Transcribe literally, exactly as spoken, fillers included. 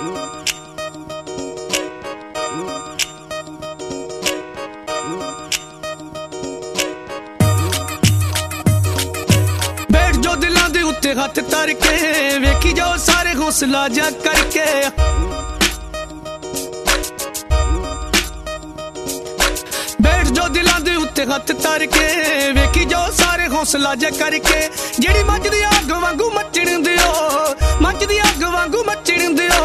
उत्ते हथ तर के वेखी जाओ सारे हौसला जा करके बैठ जो दिलों दे उत्ते हथ तर के वेखी जाओ सारे हौसला जा करके जेड़ी मच दी अग वांगू मचण दिओ मच दी अग वांगू मचण दिओ